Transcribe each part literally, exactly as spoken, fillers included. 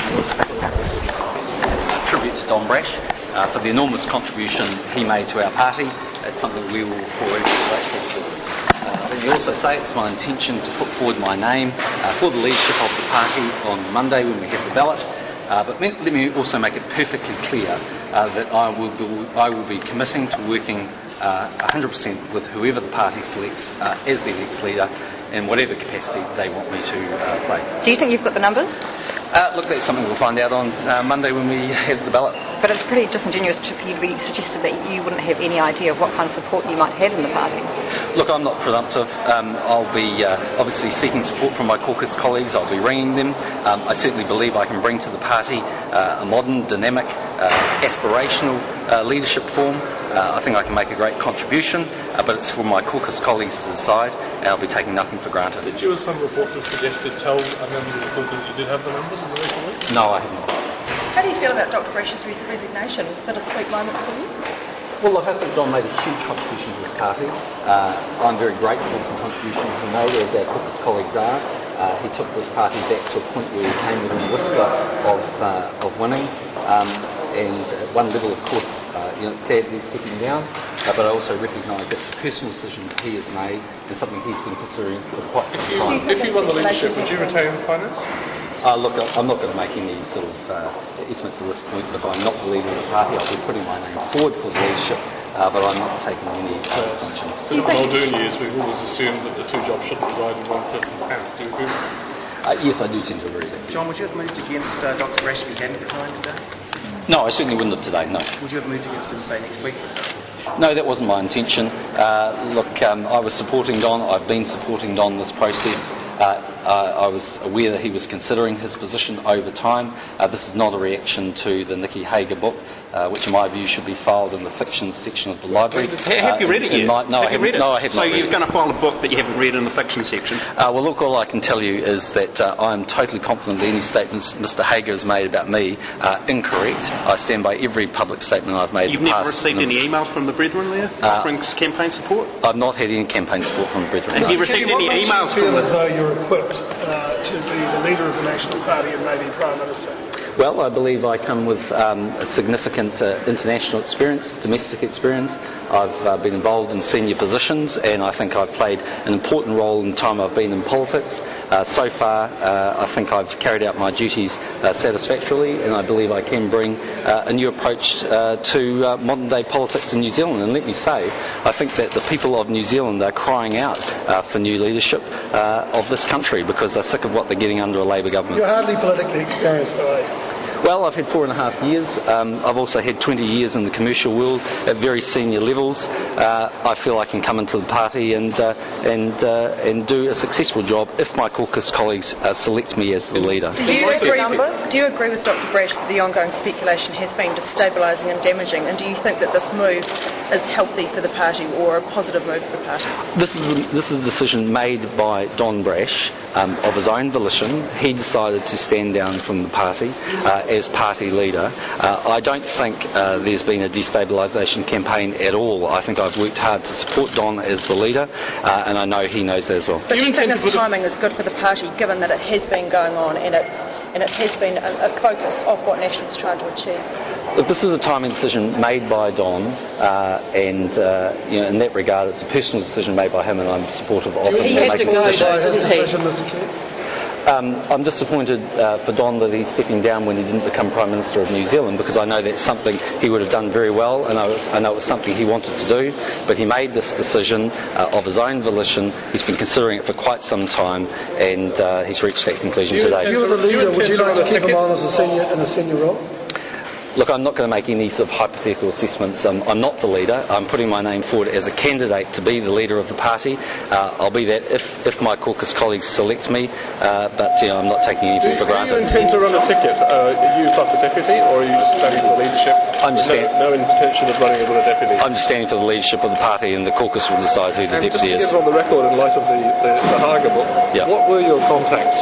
Tribute to Don Brash uh, for the enormous contribution he made to our party. It's something we will forever be grateful for. Uh, let me also say it's my intention to put forward my name uh, for the leadership of the party on Monday when we have the ballot. Uh, but let me also make it perfectly clear uh, that I will be, I will be committing to working uh, one hundred percent with whoever the party selects uh, as their next leader in whatever capacity they want me to uh, play. Do you think you've got the numbers? Uh, look, that's something we'll find out on uh, Monday when we have the ballot. But it's pretty disingenuous for you to be suggested that you wouldn't have any idea of what kind of support you might have in the party. Look, I'm not presumptive. Um, I'll be uh, obviously seeking support from my caucus colleagues. I'll be ringing them. Um, I certainly believe I can bring to the party uh, a modern, dynamic, uh, aspirational uh, leadership form. Uh, I think I can make a great contribution, uh, but it's for my caucus colleagues to decide, and I'll be taking nothing for granted. Did you, as some reports have suggested, tell members of the caucus that you did have the numbers in the recent week? No, I have not. How do you feel about Doctor Brash's resignation? Is that a sweet moment for you? Well, look, I think Don made a huge contribution to this party. Uh, I'm very grateful for the contribution he made, as our caucus colleagues are. Uh, he took this party back to a point where he came within a whisper of, uh, of winning. Um, and at one level, of course, uh, you know, it's sad that he's stepping down, uh, but I also recognise that's a personal decision that he has made and something he's been pursuing for quite some time. If you won the leadership, would you retain finance? Uh, look, I'm not going to make any sort of uh, estimates at this point, but if I'm not the leader of the party, I'll be putting my name forward for the leadership, uh, but I'm not taking any uh, assumptions. So in Muldoon years, we've always assumed that the two jobs shouldn't reside in one person's hands. Do you agree with that? Uh, yes, I do tend to agree with that. John, would you have moved against uh, Doctor Brash if he hadn't resigned today? No, I certainly wouldn't have today, no. Would you have moved against him, say, next week? No, that wasn't my intention. Uh, look, um, I was supporting Don. I've been supporting Don in this process. Uh, uh, I was aware that he was considering his position over time. Uh, this is not a reaction to the Nikki Hager book, uh, which in my view should be filed in the fiction section of the library. Have you read it yet? My, no, have I you read it? No, I have so not read you're it. going to file a book that you haven't read in the fiction section? Uh, well, look, all I can tell you is that uh, I am totally confident that any statements Mister Hager has made about me are incorrect. I stand by every public statement I've made. You've in the never past received any emails from the Brethren there uh, offering campaign support? I've not had any campaign support from the Brethren. And have you received any emails from feel them? as though you're equipped uh, to be the leader of the National Party and maybe Prime Minister? Well, I believe I come with um, a significant uh, international experience, domestic experience. I've uh, been involved in senior positions, and I think I've played an important role in the time I've been in politics. Uh, so far, uh, I think I've carried out my duties uh, satisfactorily, and I believe I can bring uh, a new approach uh, to uh, modern-day politics in New Zealand. And let me say, I think that the people of New Zealand are crying out uh, for new leadership uh, of this country because they're sick of what they're getting under a Labour government. You're hardly politically experienced, though, are you? Well, I've had four and a half years. Um, I've also had twenty years in the commercial world at very senior levels. Uh, I feel I can come into the party and uh, and uh, and do a successful job if my caucus colleagues uh, select me as the leader. Do you, agree with, do you agree with Doctor Brash that the ongoing speculation has been destabilising and damaging, and do you think that this move is healthy for the party or a positive move for the party? This is a, this is a decision made by Don Brash um, of his own volition. He decided to stand down from the party uh, as party leader. Uh, I don't think uh, there's been a destabilisation campaign at all. I think I've worked hard to support Don as the leader, uh, and I know he knows that as well. But do you think this timing is good for the party, given that it has been going on and it and it has been a, a focus of what National's trying to achieve? Look, this is a timing decision made by Don, uh, and uh, you know, in that regard, it's a personal decision made by him, and I'm supportive of him. He has to go, decision. Um, I'm disappointed uh, for Don that he's stepping down when he didn't become Prime Minister of New Zealand, because I know that's something he would have done very well, and I, was, I know it was something he wanted to do, but he made this decision uh, of his own volition. He's been considering it for quite some time, and uh, he's reached that conclusion You, today. If you were the leader, would you like to keep him on as a senior, in a senior role? Look, I'm not going to make any sort of hypothetical assessments. Um, I'm not the leader. I'm putting my name forward as a candidate to be the leader of the party. Uh, I'll be that if, if my caucus colleagues select me, uh, but you know, I'm not taking anything for granted. Do you intend to run a ticket? Uh, are you plus a deputy, or are you just standing for the leadership? I'm just no, stand- no intention of running as a deputy? I'm just standing for the leadership of the party, and the caucus will decide who the and deputy just to is. get it on the record in light of the, the, the Hager book, yeah. What were your contacts with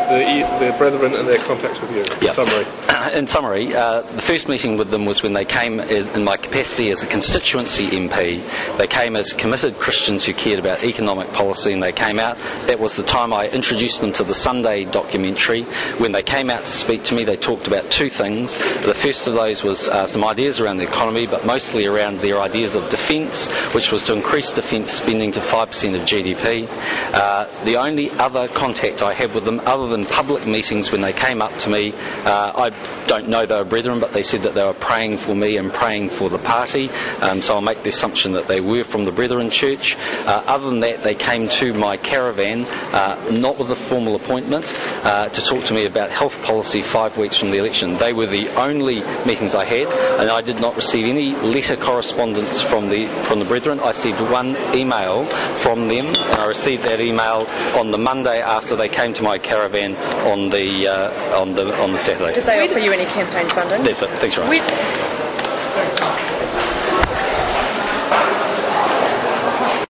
the, the Brethren and their contacts with you. Yep. Summary. In summary, uh, the first meeting with them was when they came as, in my capacity as a constituency M P. They came as committed Christians who cared about economic policy, and they came out. That was the time I introduced them to the Sunday documentary. When they came out to speak to me, they talked about two things. The first of those was uh, some ideas around the economy, but mostly around their ideas of defence, which was to increase defence spending to five percent of G D P. Uh, the only other contact I had with them, other than public meetings when they came up to me, uh, I don't know they were Brethren, but they said that they were praying for me and praying for the party, um, so I'll make the assumption that they were from the Brethren Church. Uh, other than that, they came to my caravan, uh, not with a formal appointment, uh, to talk to me about health policy five weeks from the election. They were the only meetings I had, and I did not receive any letter correspondence from the from the Brethren. I received one email from them, and I received that email on the Monday after they came to my caravan on the uh, on the on the Saturday. Did they offer you any campaign funding? That's it. Thanks, Ryan. We-